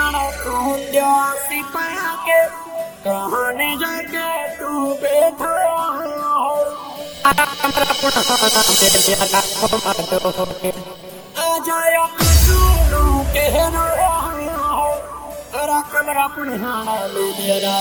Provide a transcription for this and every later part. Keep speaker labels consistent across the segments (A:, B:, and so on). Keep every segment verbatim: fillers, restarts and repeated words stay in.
A: जाने तू सी पाया के कहानी जाके तू बैठा आजाया सुनो के कमरा पुनहाना ले मेरा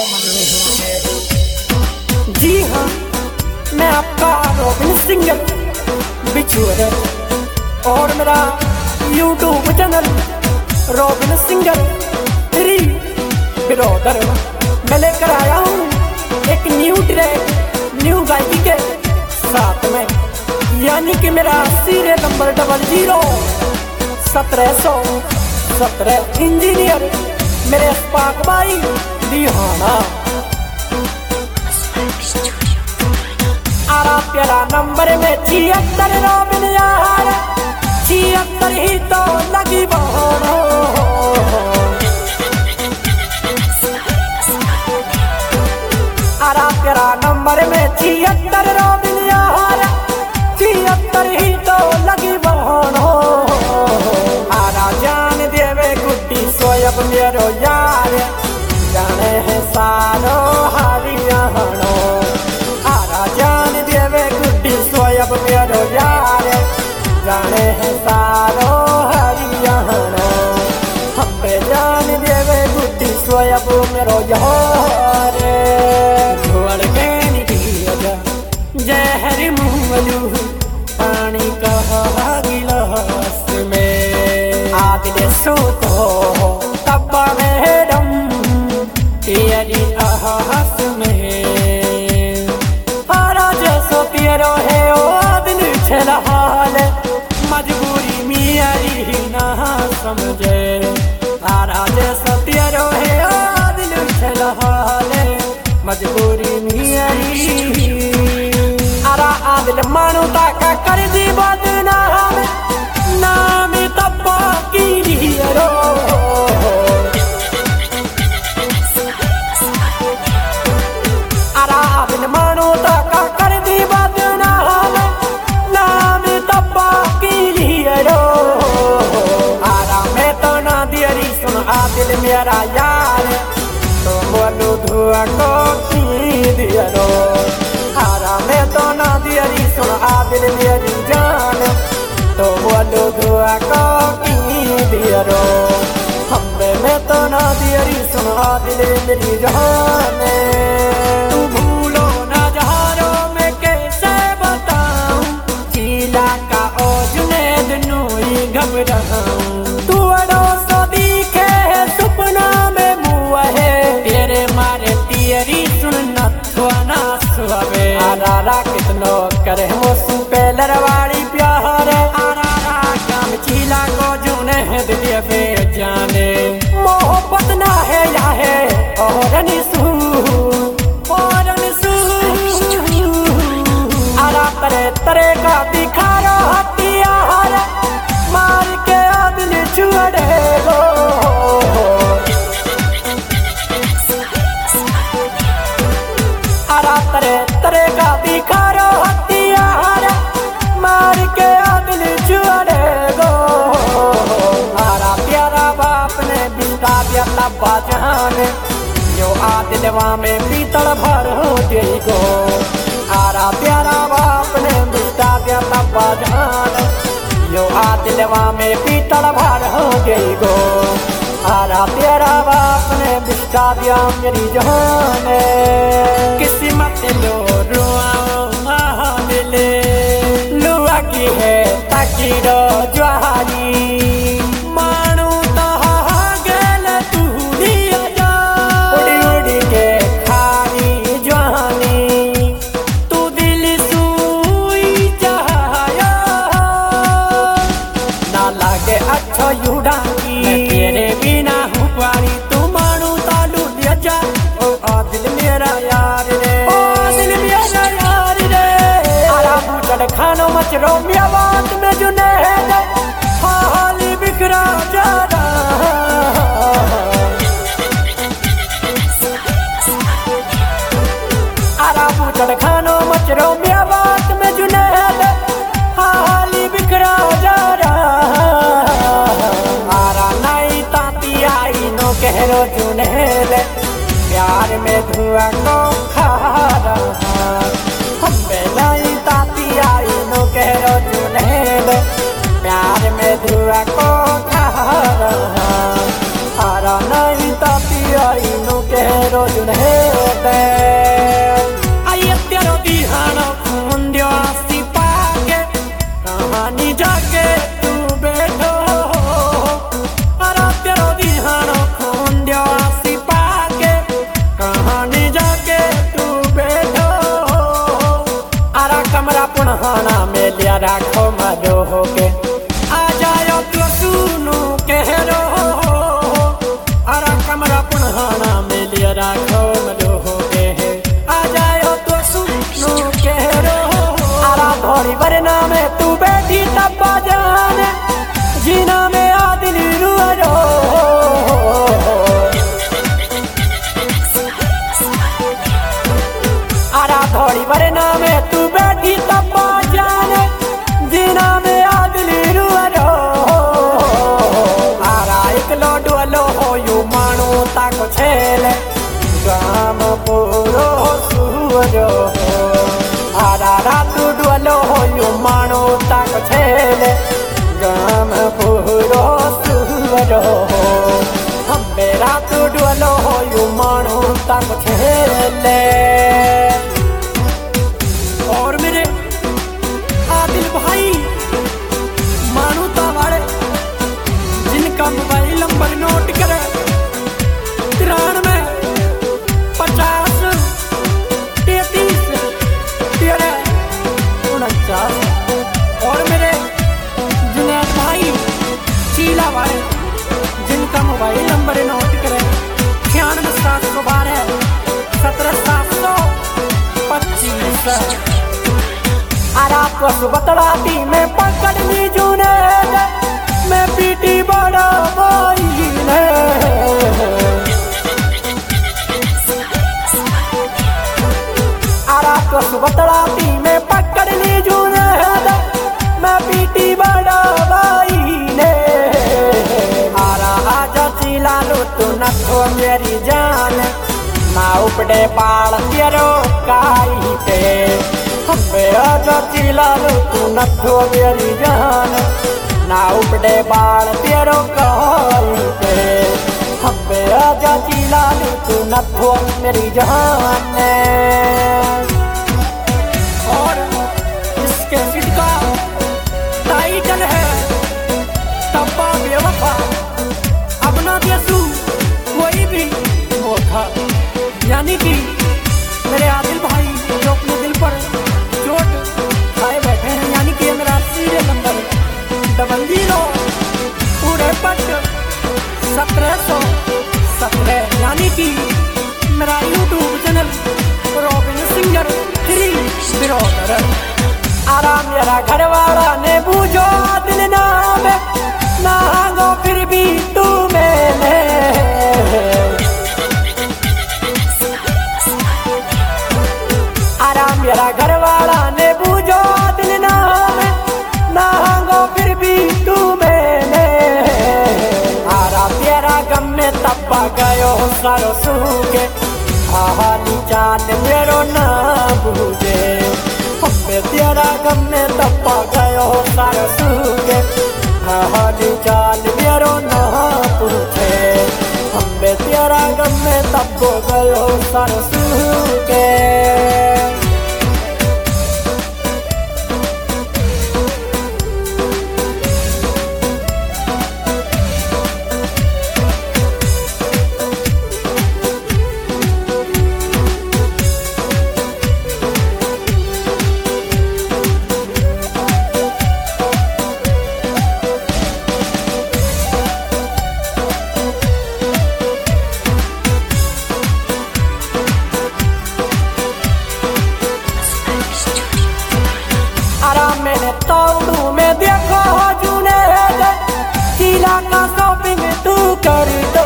A: जी हाँ, मैं आपका रॉबिन सिंगर बिछुआ और मेरा YouTube channel Robin singer three brother मैं लेकर आया हूँ एक न्यू ट्रैक न्यू गायकी के साथ में, यानी कि मेरा सीरियल नंबर डबल जीरो सत्रह सौ सत्रह इंजीनियर मेरे अस्पाक भाई दिहाना आरा प्यारा नंबर में छिहत्तर रॉबिन यार छिहत्तर ही तो लगी बहाना आरा प्यारा नंबर में छिहत्तर रॉबिन यार छिहत्तर ही तो लगी बहाना आरा जान देवे गुड्डी सोयब मेरो यार जाने है सारो हरियाणो आरा जान देवे गुड्डी सोयब मेरो यार जाने है सारो हरियाणो हम पे जान देवे गुड्डी सोयब मेरो यार जोड़ के निकलिया जहर मुंगलू पानी कहा गिलास में आदिले सो को तब मैडम तेरी आहस में आरा जैसो पियरो है ओ दिल छलहाल मजबूरी मियारी ना समझे आरा जैसो पियरो है ओ दिल छलहाल मजबूरी मियारी आरा आदिल मानो ताका कर दी बदनाम नाम तब्बा की रो आरा आदिल मानो ताका कर दी बदनाम नाम तब्बा की रो आरा मैं तो ना दियरी सुन आदिल मेरा यार तो बोलो धुआ को की दियरो आरा मैं तो ना दियरी सुन आदिल मेरी जान तो बोलो धुआ को की दियरो हम्बे मैं तो ना दियरी सुन आदिल मेरी जान तू भूलो ना जहारो मैं कैसे बताऊं चीला का ओ जुनेद नूई घबराऊं तू अड़ोसो दिखे है सपना में मुआ है तेरे मारे तियरी सुन नथुआ ना सुवे आरा कितनो करे वो सुपेलर वाली प्यार आरा काम चीला को जुने है दिल पे जाने मोहब्बत ना है या है और निसू और निसू आरा तरे तरे का दिखारो हथियार मार के दिल छुड़े गो आरा तरे तरे का दिखारो हथियार मार के दिल छुड़े गो आरा प्यारा बाप ने बिता दिया तब्बा जहान जो आदिलवा में पीतल भर हो गई गो आरा प्यारा बाप ने बिता दिया तब्बा जहान जो आदिलवा में पीतल भर हो गई गो आरा प्यारा बाप ने बिता दिया मेरी जान किस्मत लो रुआ मिले लुआ की है ताकि रो ज्वारी मानू तहा गल तू लिया जा उड़ी उड़ी के खानी ज्वानी तू दिल सुई चाहया ना लागे अच्छा युडानी मैं तेरे बिना हूँ पारी तू मानू तालू लिया जा ओ आदिल मेरा यार रे ओ आदिल मेरा यार रे आरा बूचड़ खानो मचरो मिया बात में जुने है हाली बिखरा जा रहा आरा बूचड़ खानो मचरो मिया बात में जुने है हाली बिखरा जा रहा आरा नाई ताती आई कह जुनेद प्यार में धुआं को खा रहा हम नहीं ताती आई नो कह जुनेद प्यार में धुआं को खा रहा हारा नहीं ताती आई नो कह जुनेद आई तेरो दिहानो खून दियो आसी पाके कहानी जाके तू बैठो अरे तेरो दिहानो खून दियो आसी पाके कहानी जाके तू बैठो अरे कमरा पुनहाना में लिया राखो मजो होके आ जायो तो सुनो कह रो अरे कमरा पुनहाना में लिया राखो मजो होके आ जायो तो सुनो कह रो अरे थोड़ी वरना में तू बैठी तब जाने जीना में आदिल रो आरा थोड़ी वरना में तू बैठी तब जाने जीना में आदिल रो आरा एक लोडो लो हो यू मानो ताको छेले गाम पूरो सूरो आरा रातू डोलो हो यू मानो ताको छेले गाम पूरो सूरो हम बेरा तू डोलो हो यू मानो ताको छेले और मेरे आदिल भाई मानूता वाले जिनका मोबाइल नंबर नोट करे तिरानवे पचास तैतीस तेरह उनचास और मेरे जुनेद भाई चीला वाले जिनका मोबाइल नंबर नोट करे छियानवे सात सौ बारह सत्रह सात सौ पच्चीस आराप बतलाती में पकड़ ली जुनेद मैं पीटी बड़ा भाई ने आराप बतलाती में पकड़ ली जुनेद मैं पीटी बड़ा भाई ने आरा आजा चिला लो तू न थो मेरी जान ना उपड़े पाल तेरो काई पे हम्बे आजा चिला लो तू न थो मेरी जान ना उपड़े बाल तेरो काई पे हम्बे आजा चिला लो तू न थो मेरी जान और इसके फिट का टाइटल है तब्बा बेवफा अपना देसू कोई भी वो था यानी कि मेरे आदिल भाई जो अपने दिल पर चोट खाए बैठे हैं यानी कि मेरा सीरियल नंबर डबल जीरो पूरे पट सत्रह सौ सत्रह यानी कि मेरा YouTube channel Robin singer three brother आराम मेरा घर वाला ने बूझो दिल नाम ना गो फिर भी तू मैंने आराम मेरा घर वाला ने बूझो दिल नाम ना गो फिर भी तू मैंने आरा तेरा गम में तब्बा गयो सारो सूखे हाली चाल मेरो ना बूझे हमें तेरा गम में तब्बा गयो सारो सूखे हाली चाल मेरो ना पूछे हमें तेरा गम में तब्बो गयो सारो सूखे तोड़ू में देखो जुनेद किला का शॉपिंग तू कर दो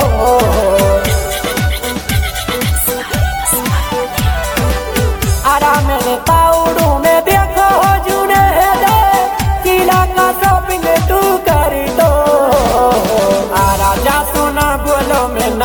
A: आरा मैंने ताउडू में देखो जुनेद किला का शॉपिंग तू कर दो आरा जा सुना बोलो में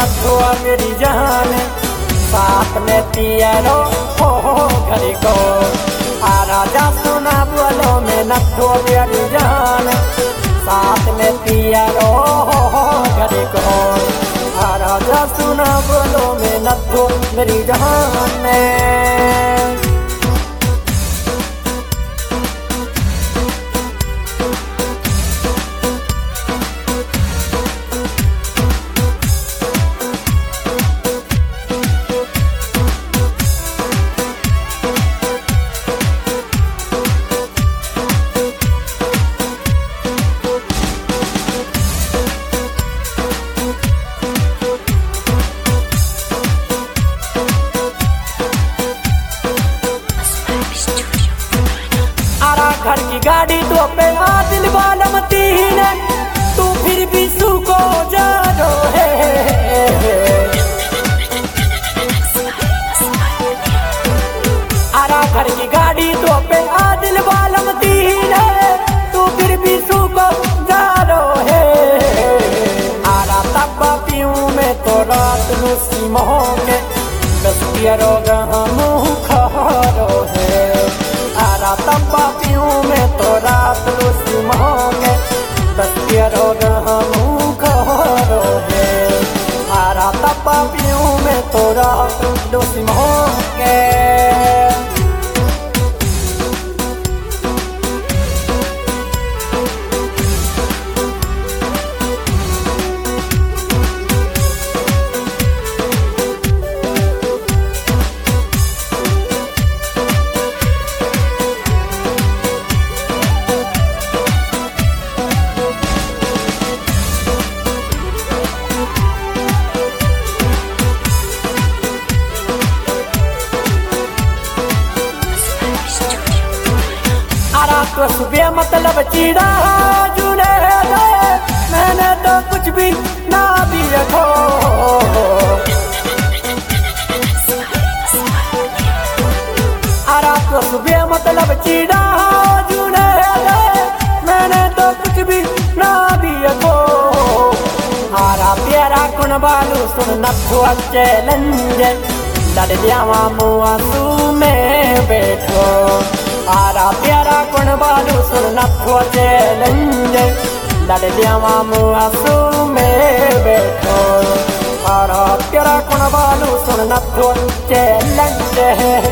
A: जान साथ में पियरो हो हो घड़ी को आ राजा सुना बोलो में नथो मेरी जान साथ में पियरो हो हो घड़ी को आ राजा सुना बोलो में नथो मेरी जान घर की गाड़ी तो पे आ दिल वाला मतीन तू फिर भी सुको जा रो है आरा घर की गाड़ी तो पे आ दिल वाला मतीन तू फिर भी सुको जा रो है आरा तब्बा पीऊं मैं तो रात नु सीमो के बस रोग हम खारो है आरा तब्बा पीऊं मैं तो रात लूसी मोगे बस रोग हम खारो है आरा तब्बा पीऊं मैं तो रात लूसी मोगे तो सुबह मतलब चीड़ा जुने दे मैंने तो कुछ भी ना भी रखो आरा तो सुबह मतलब चीड़ा जुने दे मैंने तो कुछ भी ना भी रखो आरा प्यारा कुन बालू सुन नथो चैलेंज लड़ जावा मुआ तू में बैठो आरा प्यारा कुण बालू सुन नथो चैलेंज लड़ जावा मुआसू में बैठो आरा प्यारा कुण बालू सुन नथो चैलेंज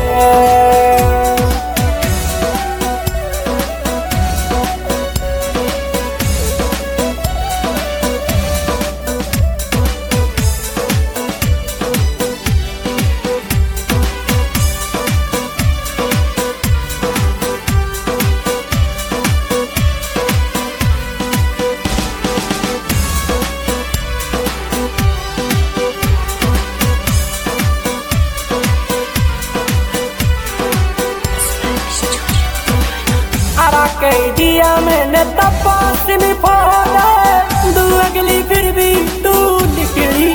A: के दिया मैंने तपास में फोड़ा तू अगली फिर भी तू निकली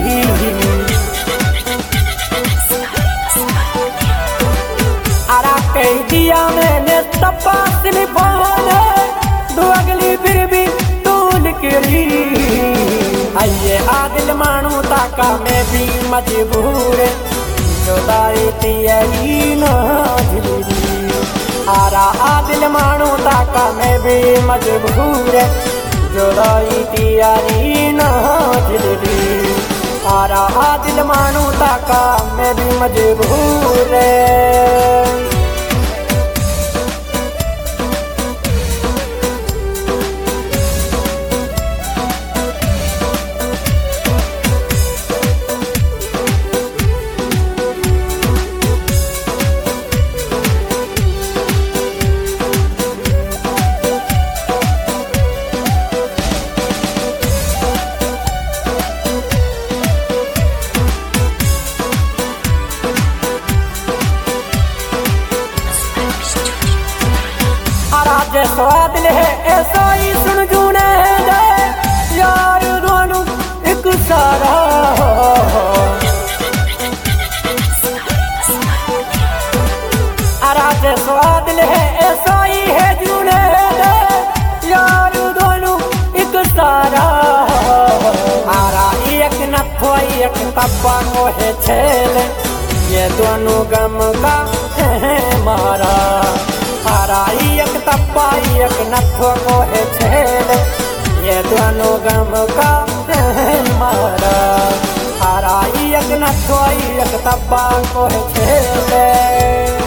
A: आरा के दिया मैंने तपास में फोड़ा तू अगली फिर भी तू निकली आइए आदिल मानू ताका मैं भी मजबूर जुदाई तेरी ना झूठी आरा आदिल मानू ताका मैं भी मजबूर जुदाई तेरी ना झूठी आरा आदिल मानू ताका मैं भी मजबूर स्वाद ले ऐसा ही सुन जूने दे यार दोनों एक सारा आराज स्वाद ले ऐसा ही है जूने दे यार दोनों एक सारा आरा एक नथो एक तब्बा को है छेल, ये दोनों गम का है मारा। हारा एक तब्बा एक नथो को है छेल, ये दोनों गम का है मारा। हारा एक नथो एक तब्बा को है छेल।